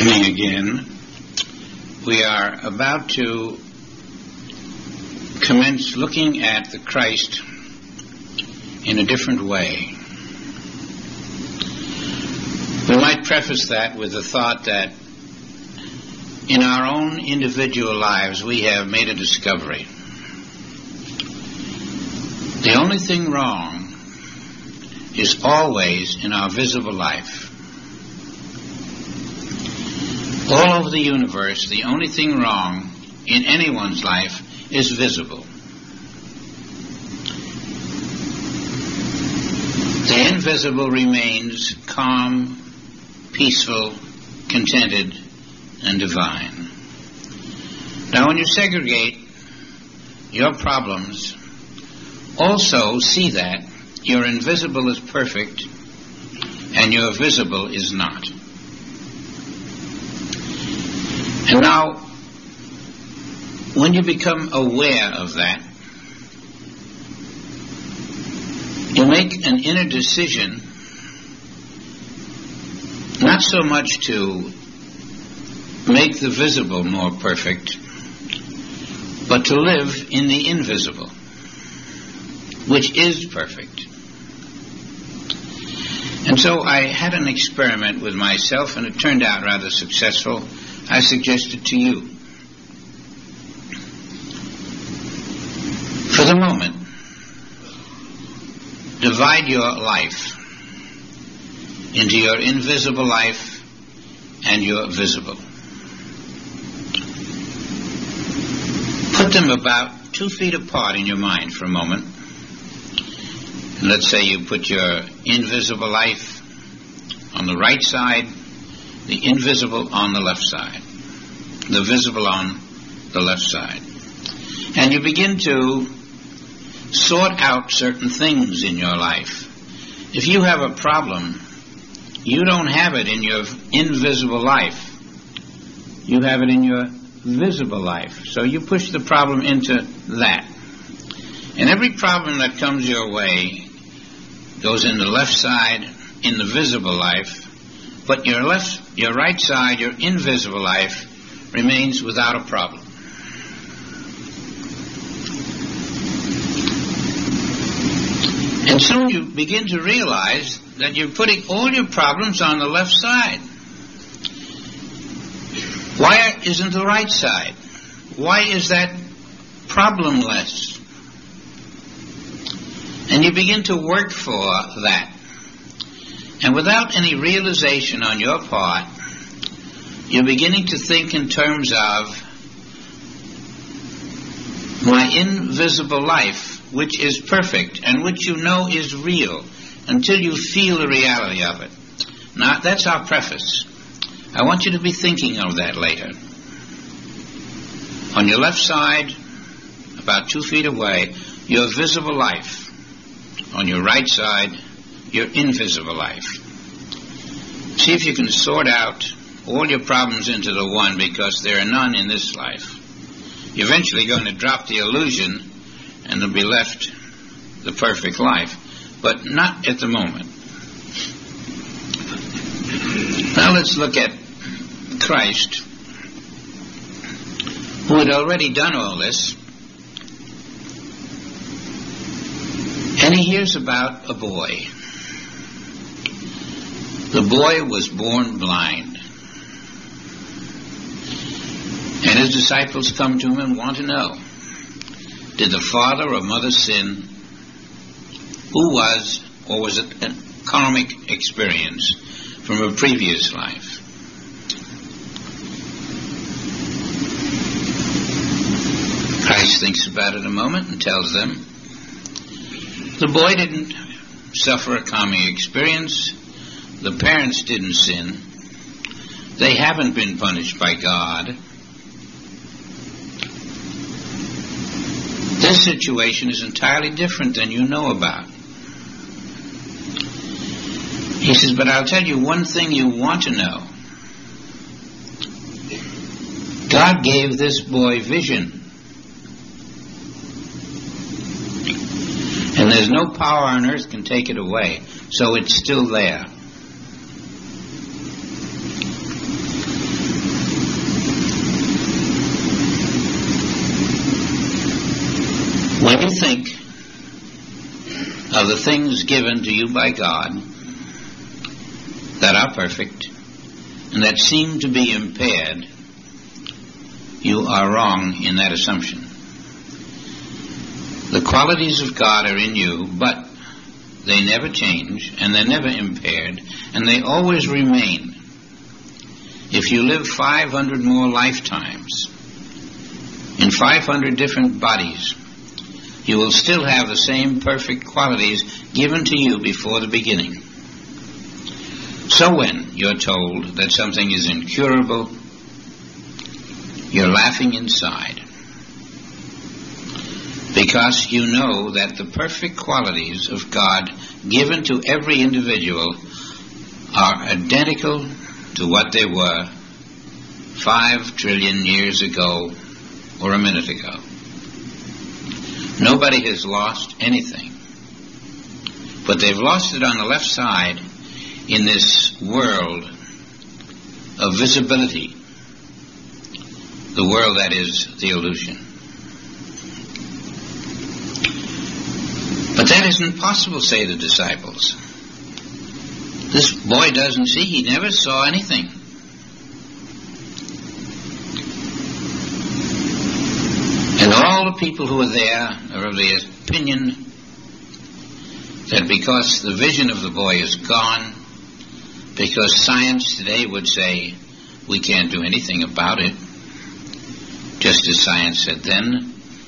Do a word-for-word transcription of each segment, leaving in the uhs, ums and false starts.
Evening again. We are about to commence looking at the Christ in a different way. We might preface that with the thought that in our own individual lives we have made a discovery. The only thing wrong is always in our visible life. All over the universe, the only thing wrong in anyone's life is visible. The invisible remains calm, peaceful, contented, and divine. Now, when you segregate your problems, also see that your invisible is perfect and your visible is not. And now, when you become aware of that, you make an inner decision not so much to make the visible more perfect, but to live in the invisible, which is perfect. And so I had an experiment with myself, and it turned out rather successful. I suggest it to you. For the moment, divide your life into your invisible life and your visible. Put them about two feet apart in your mind for a moment. And let's say you put your invisible life on the right side, the invisible on the left side, the visible on the left side. And you begin to sort out certain things in your life. If you have a problem, you don't have it in your invisible life. You have it in your visible life. So you push the problem into that. And every problem that comes your way goes in the left side, in the visible life, but your left, your right side, your invisible life remains without a problem. And soon you begin to realize that you're putting all your problems on the left side. Why isn't the right side? Why is that problemless? And you begin to work for that. And without any realization on your part, you're beginning to think in terms of my invisible life, which is perfect and which you know is real until you feel the reality of it. Now, that's our preface. I want you to be thinking of that later. On your left side, about two feet away, your visible life. On your right side, your invisible life. See if you can sort out all your problems into the one, because there are none in this life. You're eventually going to drop the illusion and there'll be left the perfect life, but not at the moment. Now let's look at Christ, who had already done all this, and he hears about a boy. The boy was born blind. And his disciples come to him and want to know, did the father or mother sin? Who was, or was it a karmic experience from a previous life? Christ thinks about it a moment and tells them, the boy didn't suffer a karmic experience. The parents didn't sin. They haven't been punished by God. This situation is entirely different than you know about. He says, but I'll tell you one thing you want to know. God gave this boy vision. And there's no power on earth can take it away. So it's still there. of the things given to you by God that are perfect and that seem to be impaired, you are wrong in that assumption. The qualities of God are in you, but they never change, and they're never impaired, and they always remain. If you live five hundred more lifetimes in five hundred different bodies, you will still have the same perfect qualities given to you before the beginning. So when you're told that something is incurable, you're laughing inside, because you know that the perfect qualities of God given to every individual are identical to what they were five trillion years ago or a minute ago. Nobody has lost anything, but they've lost it on the left side in this world of visibility, the world that is the illusion. But that isn't possible, say the disciples. This boy doesn't see. He never saw anything. And all the people who are there are of the opinion that because the vision of the boy is gone, because science today would say we can't do anything about it, just as science said then,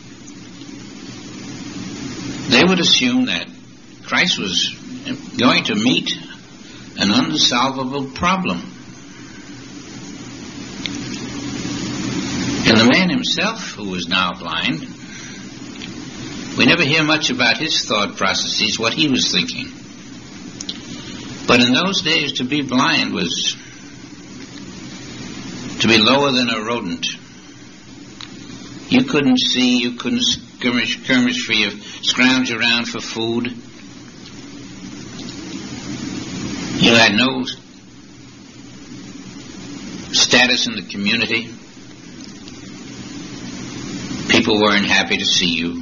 they would assume that Christ was going to meet an unsolvable problem. And the man himself, who was now blind, we never hear much about his thought processes, what he was thinking. But in those days, to be blind was to be lower than a rodent. You couldn't see, you couldn't skirmish, skirmish for your, scrounge around for food. You had no status in the community. People weren't happy to see you.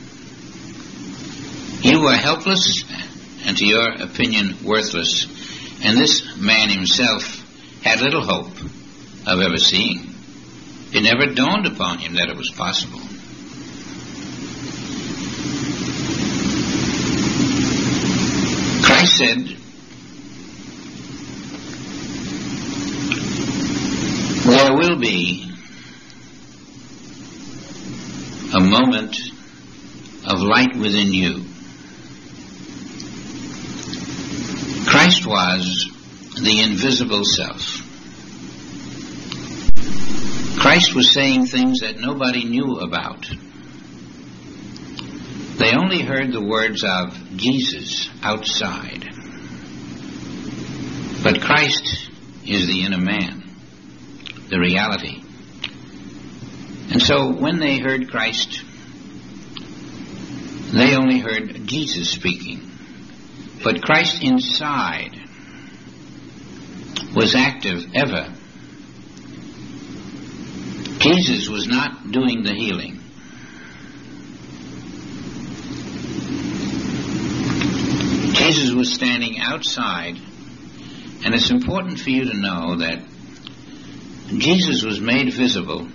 You were helpless and, to your opinion, worthless. And this man himself had little hope of ever seeing. It never dawned upon him that it was possible. Christ said, there will be a moment of light within you. Christ was the invisible self. Christ was saying things that nobody knew about. They only heard the words of Jesus outside. But Christ is the inner man, the reality. And so when they heard Christ, they only heard Jesus speaking. But Christ inside was active ever. Jesus was not doing the healing. Jesus was standing outside, and it's important for you to know that Jesus was made visible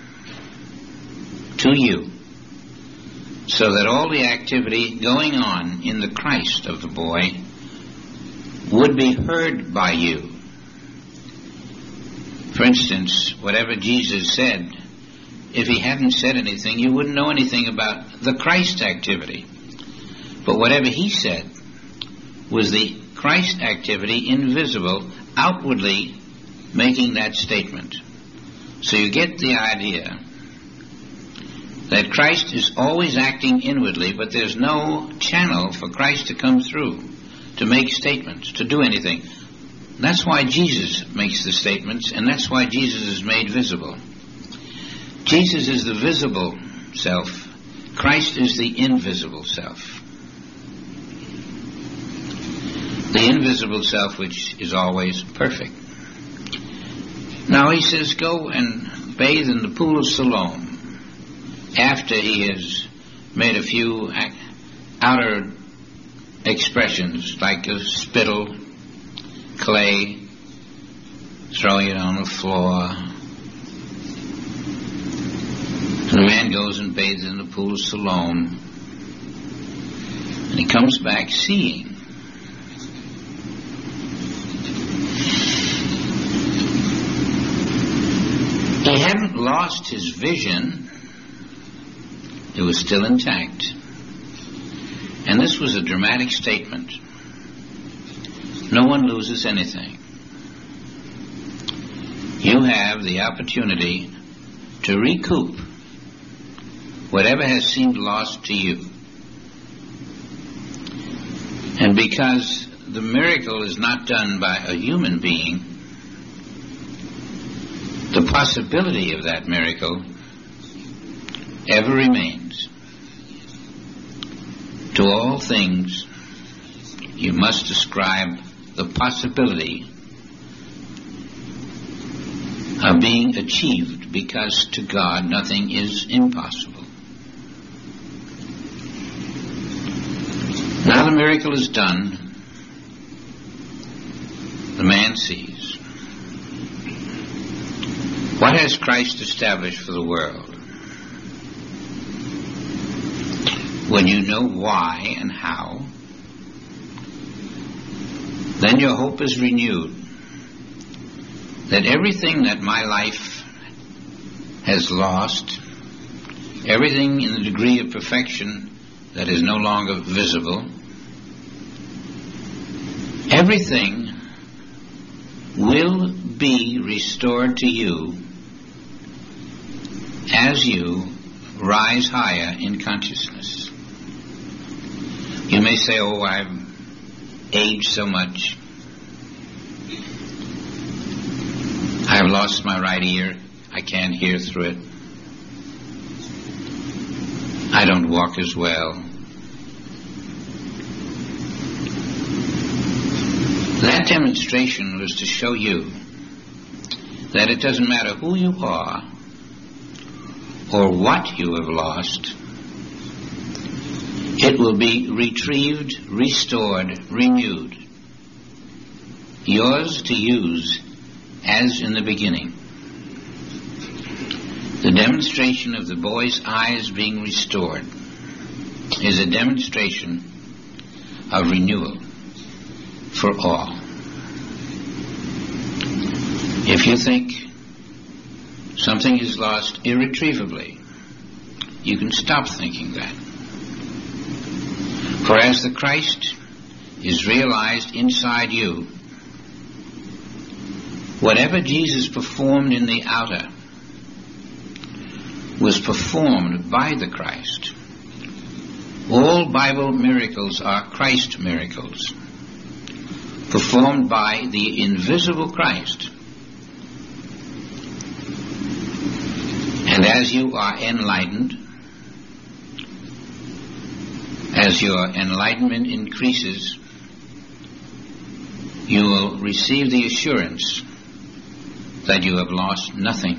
to you so that all the activity going on in the Christ of the boy would be heard by you. For instance, whatever Jesus said, if he hadn't said anything, you wouldn't know anything about the Christ activity. But whatever he said was the Christ activity invisible, outwardly making that statement. So you get the idea that Christ is always acting inwardly, but there's no channel for Christ to come through, to make statements, to do anything. That's why Jesus makes the statements, and that's why Jesus is made visible. Jesus is the visible self. Christ is the invisible self. The invisible self, which is always perfect. Now he says, go and bathe in the pool of Siloam. After he has made a few outer expressions like a spittle, clay, throwing it on the floor. And the man goes and bathes in the pool of Siloam. And he comes back seeing. He hadn't lost his vision. It was still intact. And this was a dramatic statement. No one loses anything. You have the opportunity to recoup whatever has seemed lost to you. And because the miracle is not done by a human being, the possibility of that miracle ever remains. To all things, you must ascribe the possibility of being achieved, because to God nothing is impossible. Now the miracle is done. The man sees. What has Christ established for the world? When you know why and how, then your hope is renewed that everything that my life has lost, everything in the degree of perfection that is no longer visible, everything will be restored to you as you rise higher in consciousness. You may say, oh, I've aged so much. I have lost my right ear. I can't hear through it. I don't walk as well. That demonstration was to show you that it doesn't matter who you are or what you have lost, it will be retrieved, restored, renewed, yours to use as in the beginning. The demonstration of the boy's eyes being restored is a demonstration of renewal for all. If you think something is lost irretrievably, you can stop thinking that. For as the Christ is realized inside you, whatever Jesus performed in the outer was performed by the Christ. All Bible miracles are Christ miracles, performed by the invisible Christ. And as you are enlightened, as your enlightenment increases, you will receive the assurance that you have lost nothing.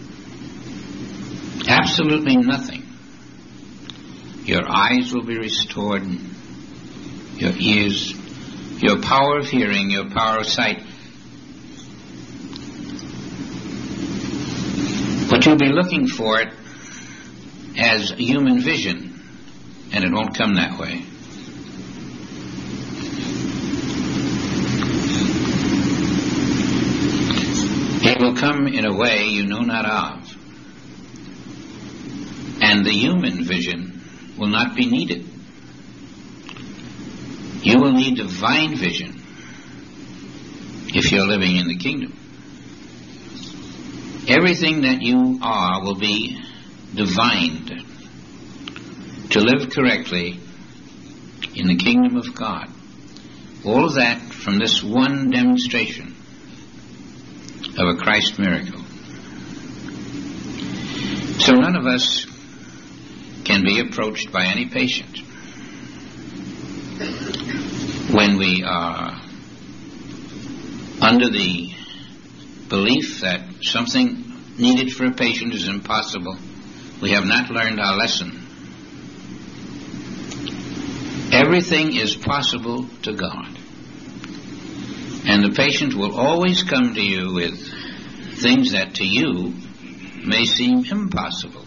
Absolutely nothing. Your eyes will be restored, your ears, your power of hearing, your power of sight. But you'll be looking for it as human vision, and it won't come that way. It will come in a way you know not of. And the human vision will not be needed. You will need divine vision if you're living in the kingdom. Everything that you are will be divined to live correctly in the kingdom of God. All of that from this one demonstration of a Christ miracle. So none of us can be approached by any patient when we are under the belief that something needed for a patient is impossible. We have not learned our lesson. Everything is possible to God. And the patient will always come to you with things that to you may seem impossible.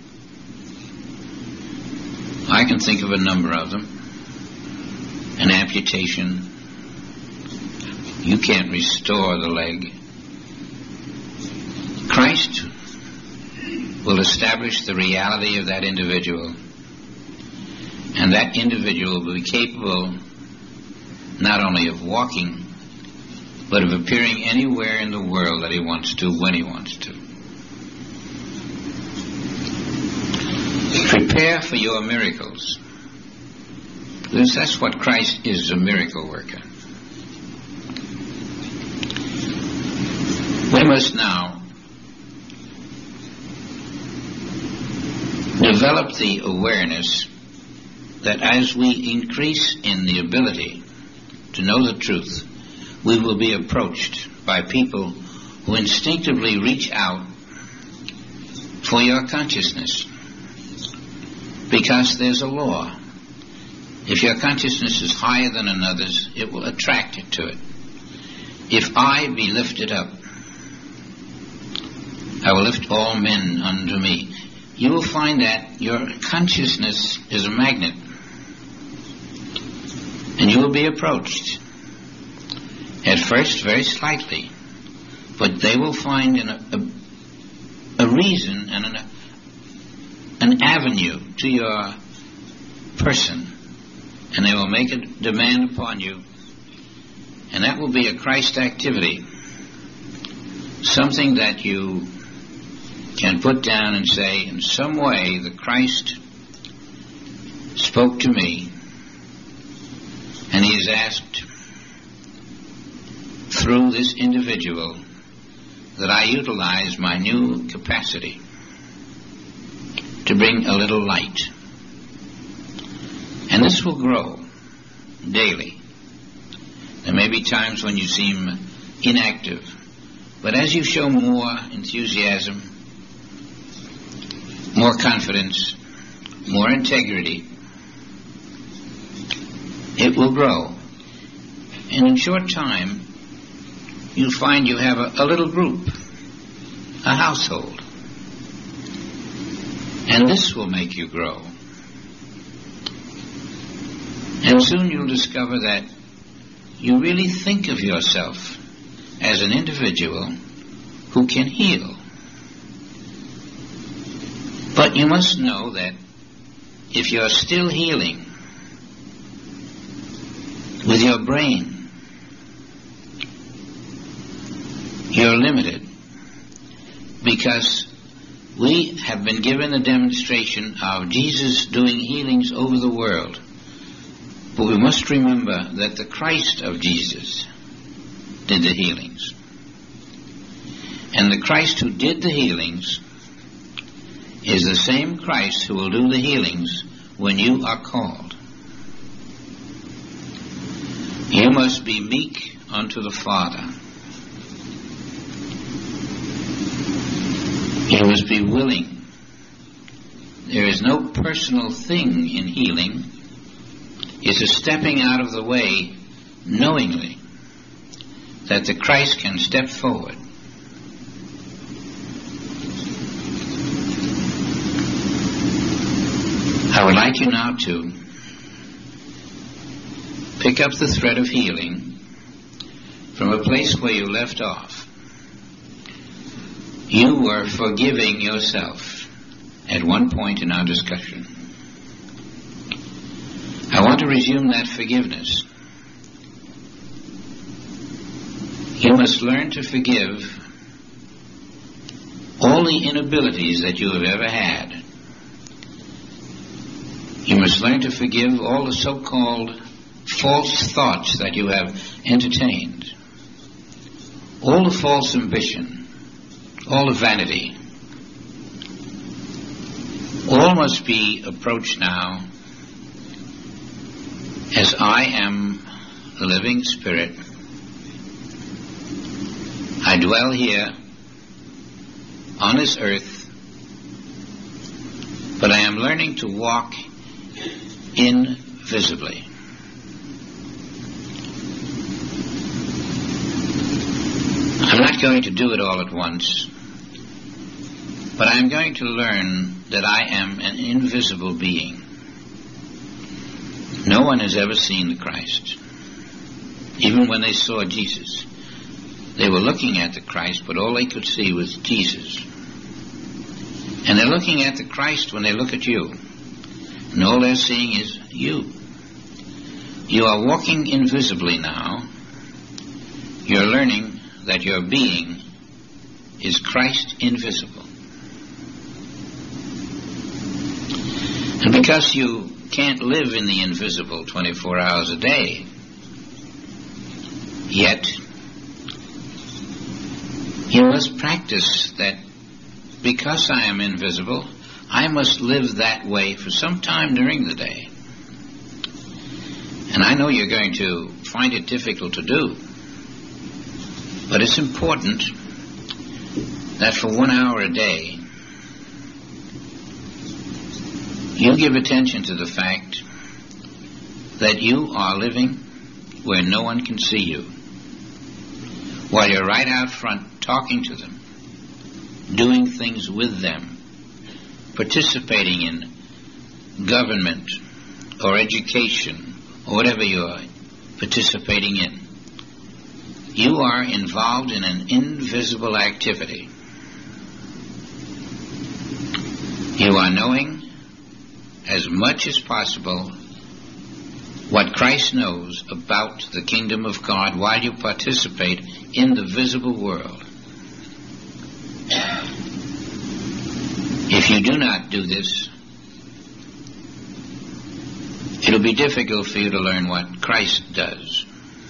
I can think of a number of them. An amputation. You can't restore the leg. Christ will establish the reality of that individual, and that individual will be capable not only of walking, but of appearing anywhere in the world that he wants to, when he wants to. Prepare for your miracles. Because that's what Christ is, a miracle worker. We must now develop the awareness that as we increase in the ability to know the truth, we will be approached by people who instinctively reach out for your consciousness, because there's a law. If your consciousness is higher than another's, it will attract it to it. If I be lifted up, I will lift all men unto me. You will find that your consciousness is a magnet, and you will be approached. At first, very slightly, but they will find an, a, a reason and an, an avenue to your person, and they will make a demand upon you, and that will be a Christ activity, something that you can put down and say, in some way the Christ spoke to me, and he has asked through this individual that I utilize my new capacity to bring a little light. And this will grow daily. There may be times when you seem inactive, but as you show more enthusiasm, more confidence, more integrity, it will grow. And in short time, you'll find you have a, a little group, a household. And this will make you grow. And soon you'll discover that you really think of yourself as an individual who can heal. But you must know that if you're still healing with your brain, you're limited, because we have been given a demonstration of Jesus doing healings over the world. But we must remember that the Christ of Jesus did the healings. And the Christ who did the healings is the same Christ who will do the healings when you are called. You must be meek unto the Father. You must be willing. There is no personal thing in healing. It's a stepping out of the way knowingly that the Christ can step forward. I would like you now to pick up the thread of healing from a place where you left off. You were forgiving yourself at one point in our discussion. I want to resume that forgiveness. You must learn to forgive all the inabilities that you have ever had. You must learn to forgive all the so-called false thoughts that you have entertained, all the false ambition, all the vanity. All must be approached now as I am the living spirit. I dwell here on this earth, but I am learning to walk invisibly. I'm not going to do it all at once, but I'm going to learn that I am an invisible being. No one has ever seen the Christ. Even when they saw Jesus, they were looking at the Christ, but all they could see was Jesus. And they're looking at the Christ when they look at you, and all they're seeing is you. You are walking invisibly now. You're learning that your being is Christ invisible. And because you can't live in the invisible twenty-four hours a day, yet you must practice that because I am invisible, I must live that way for some time during the day. And I know you're going to find it difficult to do, but it's important that for one hour a day, you give attention to the fact that you are living where no one can see you, while you're right out front talking to them, doing things with them, participating in government or education or whatever you are participating in. You are involved in an invisible activity. You are knowing as much as possible what Christ knows about the kingdom of God while you participate in the visible world. If you do not do this, it'll be difficult for you to learn what Christ does.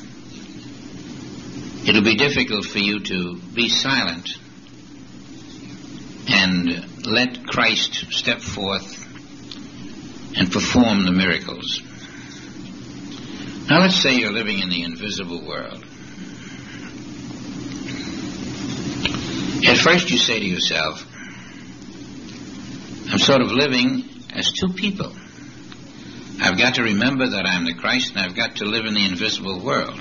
It'll be difficult for you to be silent and let Christ step forth and perform the miracles. Now let's say you're living in the invisible world. At first you say to yourself, I'm sort of living as two people. I've got to remember that I'm the Christ, and I've got to live in the invisible world.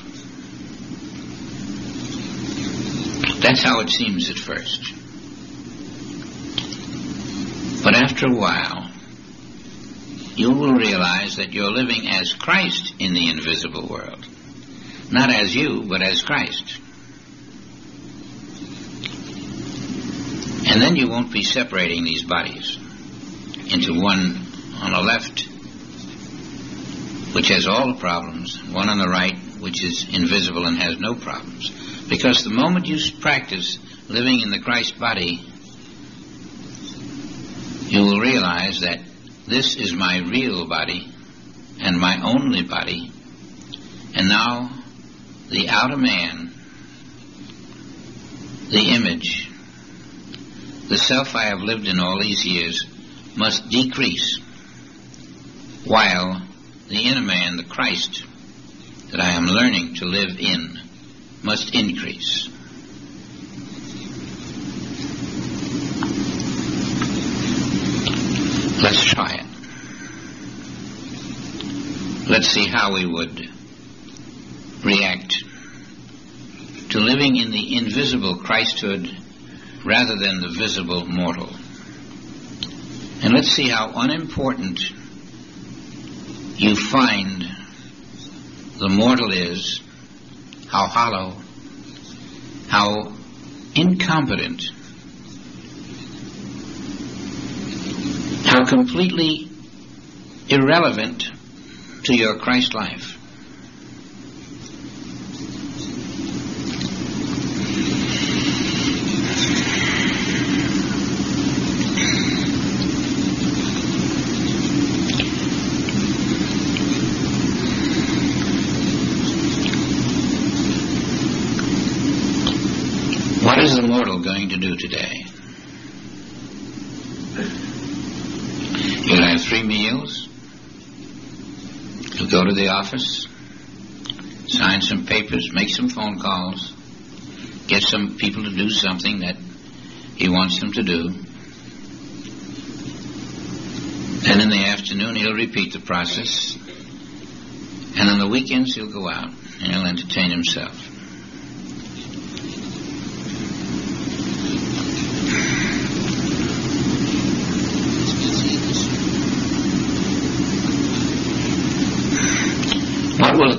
That's how it seems at first. But after a while, you will realize that you're living as Christ in the invisible world. Not as you, but as Christ. And then you won't be separating these bodies into one on the left, which has all the problems, one on the right, which is invisible and has no problems. Because the moment you practice living in the Christ body, you will realize that this is my real body and my only body, and now the outer man, the image, the self I have lived in all these years, must decrease, while the inner man, the Christ that I am learning to live in, must increase. Let's try it. Let's see how we would react to living in the invisible Christhood rather than the visible mortal. And let's see how unimportant you find the mortal is, how hollow, how incompetent, how completely irrelevant to your Christ life. What is the mortal going to do today? You'll have three meals. You'll go to the office, sign some papers, make some phone calls, get some people to do something that he wants them to do. Then in the afternoon he'll repeat the process. And on the weekends he'll go out and he'll entertain himself.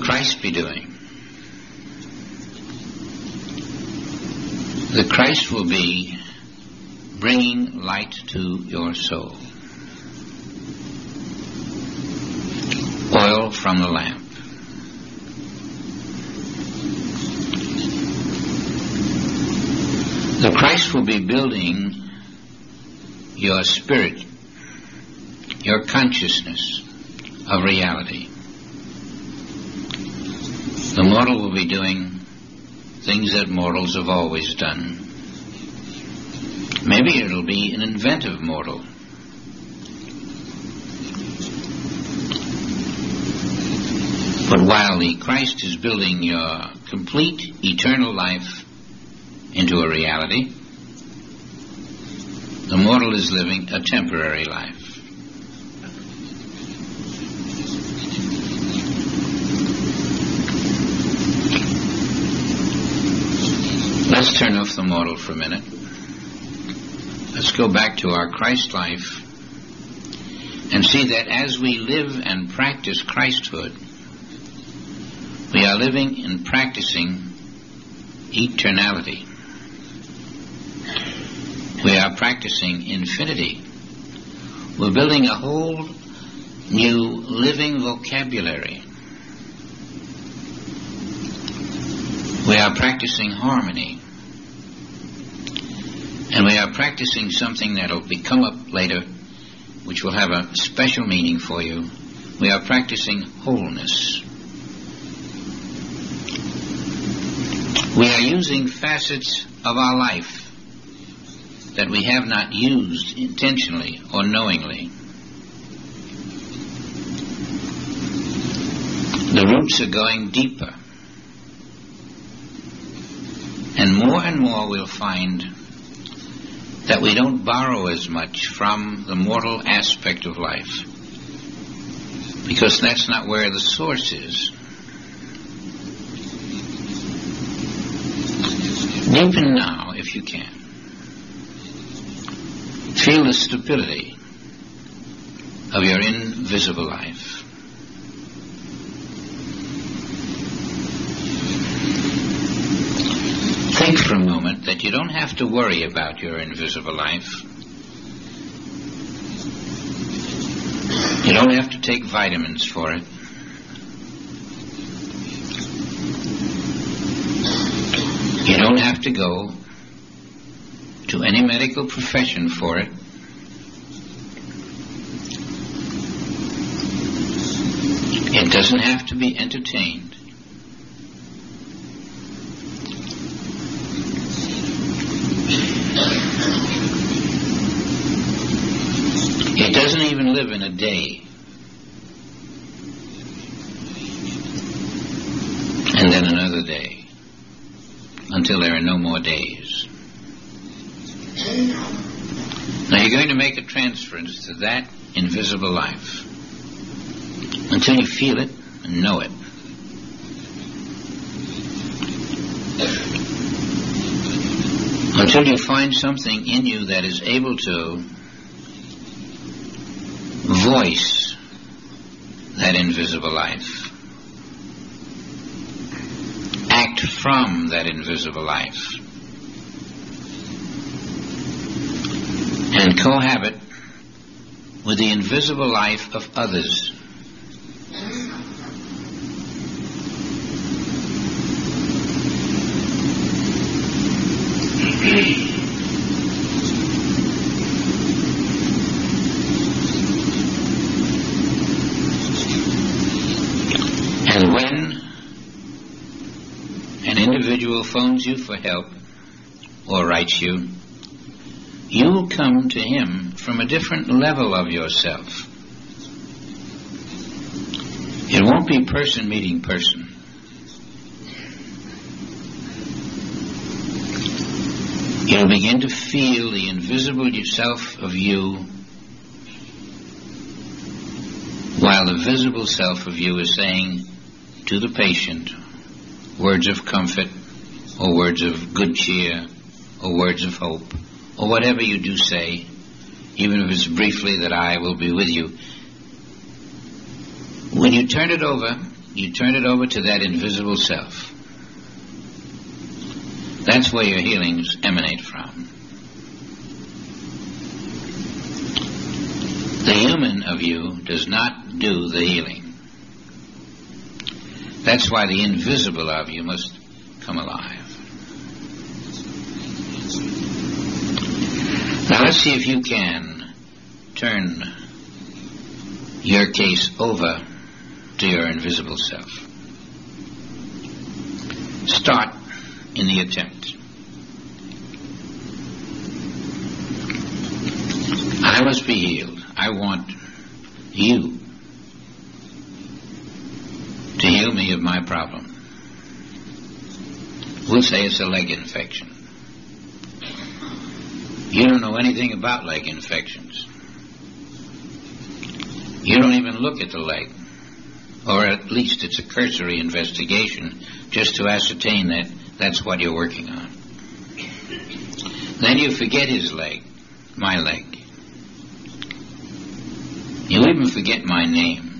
Christ be doing? The Christ will be bringing light to your soul. Oil from the lamp. The Christ will be building your spirit, your consciousness of reality. The mortal will be doing things that mortals have always done. Maybe it'll be an inventive mortal. But while the Christ is building your complete eternal life into a reality, the mortal is living a temporary life. Let's turn off the mortal for a minute. Let's go back to our Christ life and see that as we live and practice Christhood, we are living and practicing eternality. We are practicing infinity. We're building a whole new living vocabulary. We are practicing harmony. And we are practicing something that will be come up later, which will have a special meaning for you. We are practicing wholeness. We are using facets of our life that we have not used intentionally or knowingly. The roots are going deeper. And more and more we'll find that we don't borrow as much from the mortal aspect of life, because that's not where the source is. Deepen now, if you can. Feel the stability of your invisible life. Think for a moment that you don't have to worry about your invisible life. You don't have to take vitamins for it. You don't have to go to any medical profession for it. It doesn't have to be entertained. It doesn't even live in a day. And then another day. Until there are no more days. Now you're going to make a transference to that invisible life. Until you feel it and know it. Until you find something in you that is able to voice that invisible life. Act from that invisible life. And cohabit with the invisible life of others. And when an individual phones you for help or writes you, you will come to him from a different level of yourself. It won't be person meeting person. You'll begin to feel the invisible self of you, while the visible self of you is saying to the patient words of comfort, or words of good cheer, or words of hope, or whatever you do say, even if it's briefly that I will be with you. When you turn it over you turn it over to that invisible self. That's where your healings emanate from. The human of you does not do the healing. That's why the invisible of you must come alive. Now let's see if you can turn your case over to your invisible self. Start in the attempt. I must be healed. I want you to heal me of my problem. We'll say it's a leg infection. You don't know anything about leg infections. You don't even look at the leg, or at least it's a cursory investigation just to ascertain that that's what you're working on. Then you forget his leg, my leg. You even forget my name.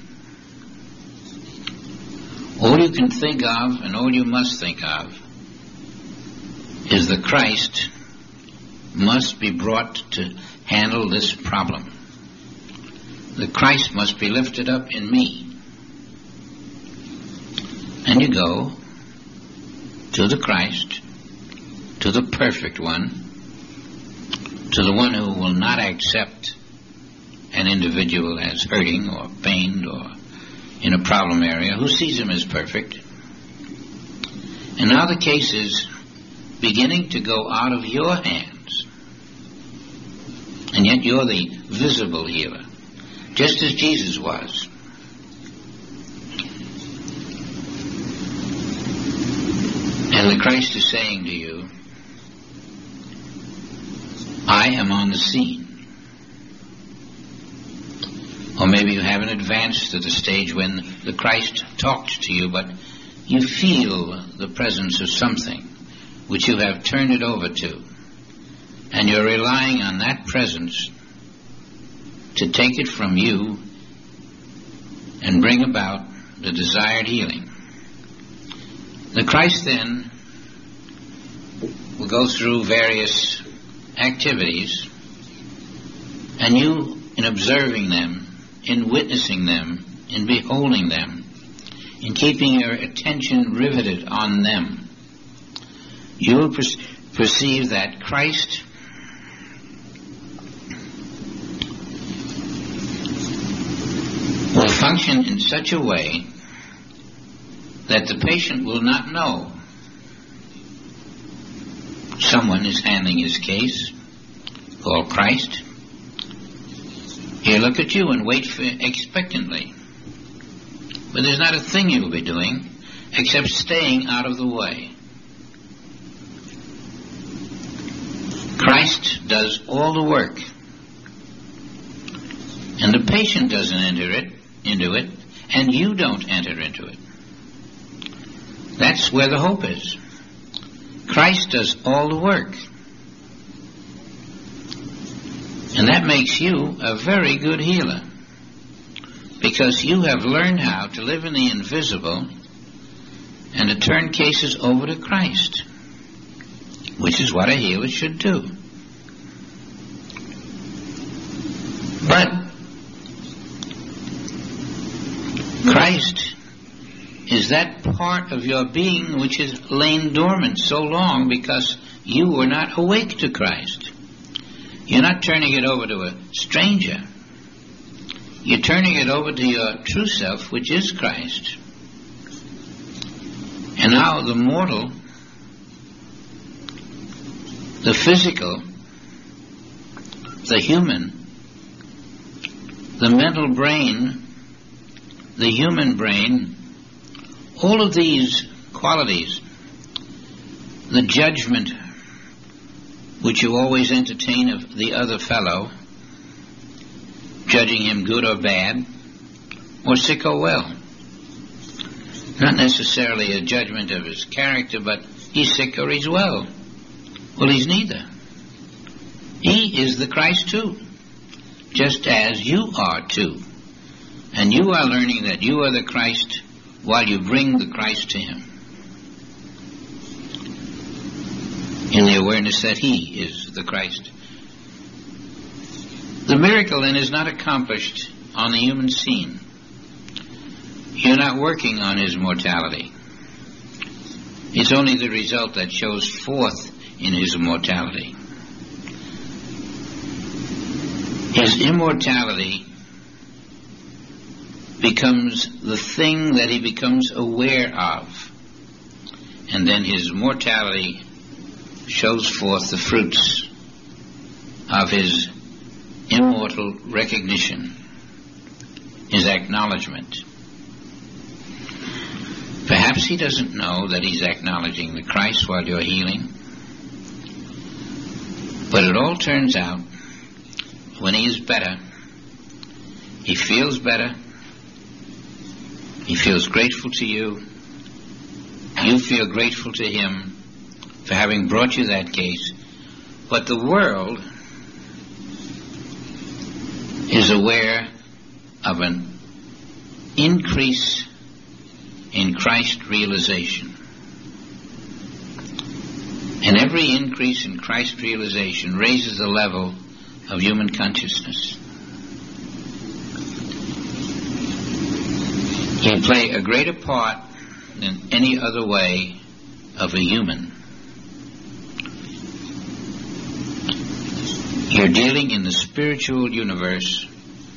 All you can think of and all you must think of is the Christ must be brought to handle this problem. The Christ must be lifted up in me. And you go to the Christ, to the perfect one, to the one who will not accept an individual as hurting or pained or in a problem area, who sees him as perfect. And now the case is beginning to go out of your hands. And yet you're the visible healer, just as Jesus was. And the Christ is saying to you, I am on the scene. Or maybe you haven't advanced to the stage when the Christ talks to you, but you feel the presence of something which you have turned it over to. And you're relying on that presence to take it from you and bring about the desired healing. The Christ then will go through various activities, and you, in observing them, in witnessing them, in beholding them, in keeping your attention riveted on them, you will per- perceive that Christ will function in such a way that the patient will not know someone is handling his case, called Christ. He'll look at you and wait for expectantly. But there's not a thing you'll be doing except staying out of the way. Christ does all the work. And the patient doesn't enter it, into it, and you don't enter into it. That's where the hope is. Christ does all the work. And that makes you a very good healer, because you have learned how to live in the invisible and to turn cases over to Christ, which is what a healer should do. But Christ is that part of your being which has lain dormant so long because you were not awake to Christ. You're not turning it over to a stranger. You're turning it over to your true self, which is Christ. And now the mortal, the physical, the human, the mental brain, the human brain, all of these qualities, the judgment which you always entertain of the other fellow, judging him good or bad, or sick or well. Not necessarily a judgment of his character, but he's sick or he's well. Well, he's neither. He is the Christ too, just as you are too. And you are learning that you are the Christ while you bring the Christ to him, in the awareness that he is the Christ. The miracle then is not accomplished on the human scene. You're not working on his mortality. It's only the result that shows forth in his immortality. His immortality becomes the thing that he becomes aware of, and then his mortality shows forth the fruits of his immortal recognition, his acknowledgement. Perhaps he doesn't know that he's acknowledging the Christ while you're healing, but it all turns out when he is better, he feels better, he feels grateful to you, you feel grateful to him for having brought you that case, but the world is aware of an increase in Christ realization. And every increase in Christ realization raises the level of human consciousness. You play a greater part than any other way of a human. You're dealing in the spiritual universe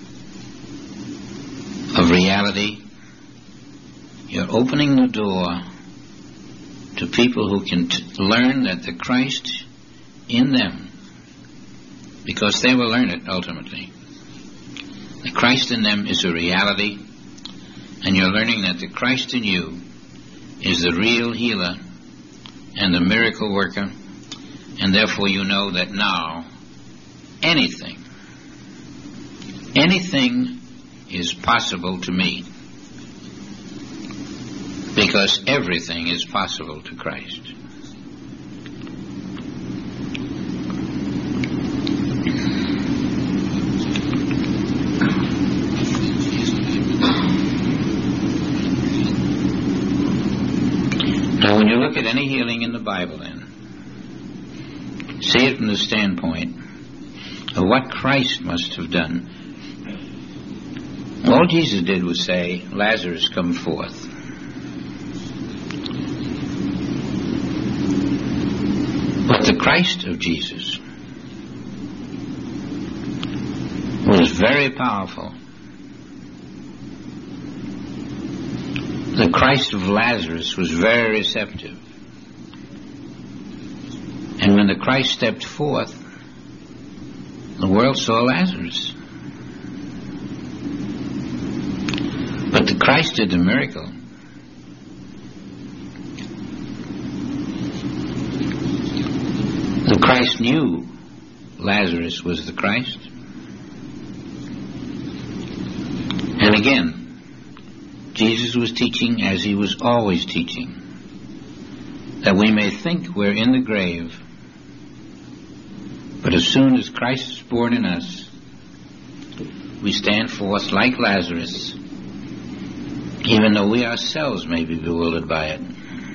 of reality. You're opening the door to people who can t- learn that the Christ in them, because they will learn it ultimately, the Christ in them is a reality, and you're learning that the Christ in you is the real healer and the miracle worker, and therefore you know that now anything, anything is possible to me, because everything is possible to Christ. Now, when you look at any healing in the Bible, then, see it from the standpoint of what Christ must have done. All Jesus did was say, Lazarus, come forth. But the Christ of Jesus was very powerful. The Christ of Lazarus was very receptive. And when the Christ stepped forth, the world saw Lazarus. But the Christ did the miracle. The Christ knew Lazarus was the Christ. And again, Jesus was teaching as he was always teaching, that we may think we're in the grave, but as soon as Christ is born in us, we stand forth like Lazarus, even though we ourselves may be bewildered by it.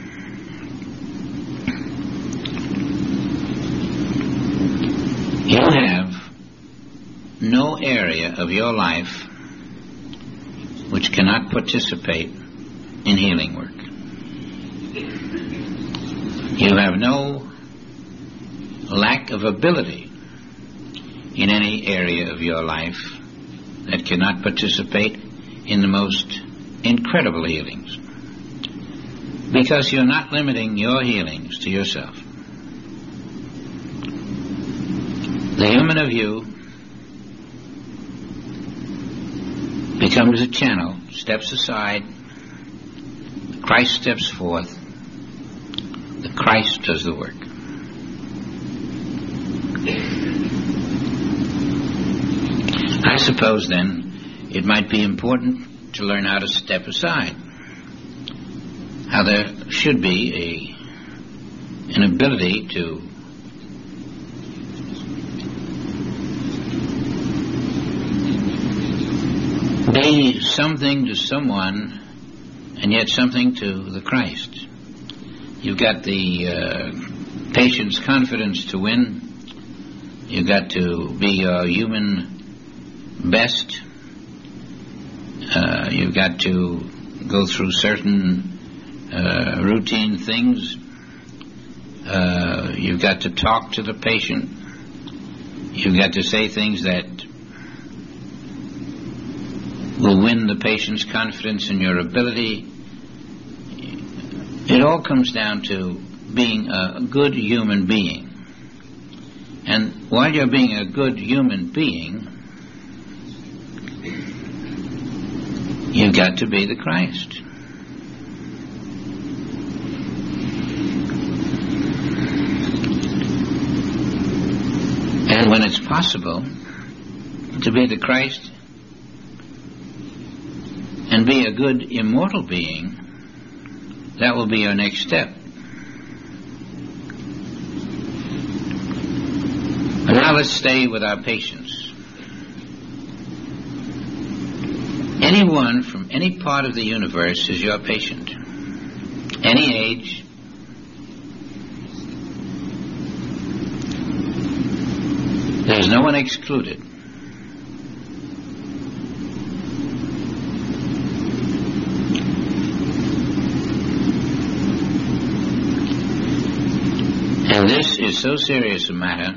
You have no area of your life which cannot participate in healing work. You have no lack of ability in any area of your life that cannot participate in the most incredible healings, because you're not limiting your healings to yourself. The human of you becomes a channel, steps aside, Christ steps forth, the Christ does the work. I suppose then it might be important to learn how to step aside, how there should be a an ability to be something to someone and yet something to the Christ. You've got the uh, patient's confidence to win. You've got to be your human best. Uh, you've got to go through certain uh, routine things. Uh, you've got to talk to the patient. You've got to say things that will win the patient's confidence in your ability. It all comes down to being a good human being. And while you're being a good human being, you've got to be the Christ. And when it's possible to be the Christ and be a good immortal being, that will be your next step. But now let's stay with our patients. Anyone from any part of the universe is your patient. Any age. There's no one excluded. And this is so serious a matter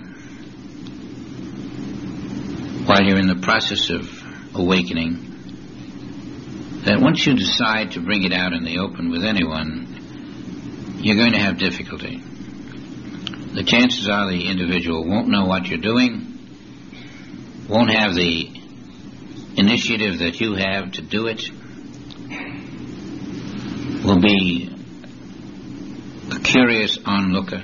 while you're in the process of awakening that once you decide to bring it out in the open with anyone, you're going to have difficulty. The chances are the individual won't know what you're doing, won't have the initiative that you have to do it, will be a curious onlooker.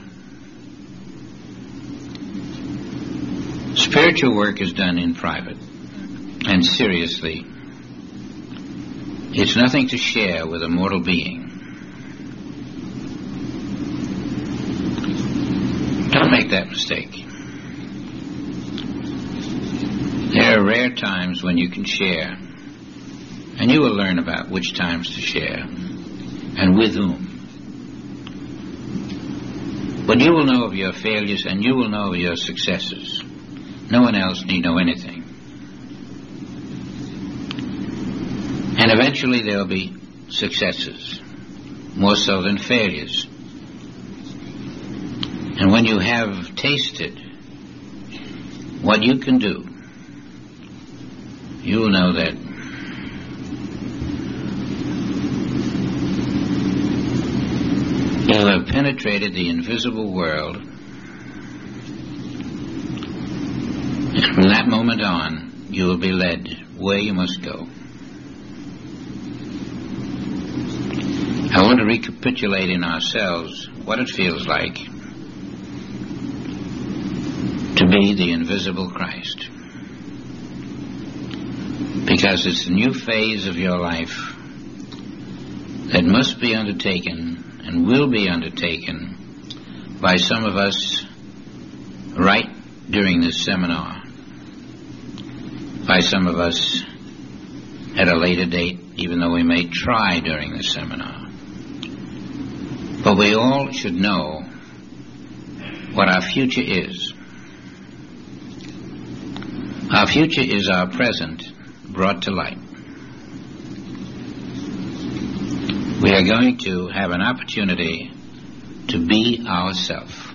Spiritual work is done in private and seriously. It's nothing to share with a mortal being. Don't make that mistake. There are rare times when you can share, and you will learn about which times to share and with whom. But you will know of your failures and you will know of your successes. No one else need know anything. And eventually there will be successes, more so than failures. And when you have tasted what you can do, you will know that you have penetrated the invisible world. And from that moment on, you will be led where you must go. I want to recapitulate in ourselves what it feels like to be the invisible Christ. Because it's a new phase of your life that must be undertaken and will be undertaken by some of us right during this seminar, by some of us at a later date, even though we may try during the seminar. But we all should know what our future is. Our future is our present brought to light. We are going to have an opportunity to be ourselves.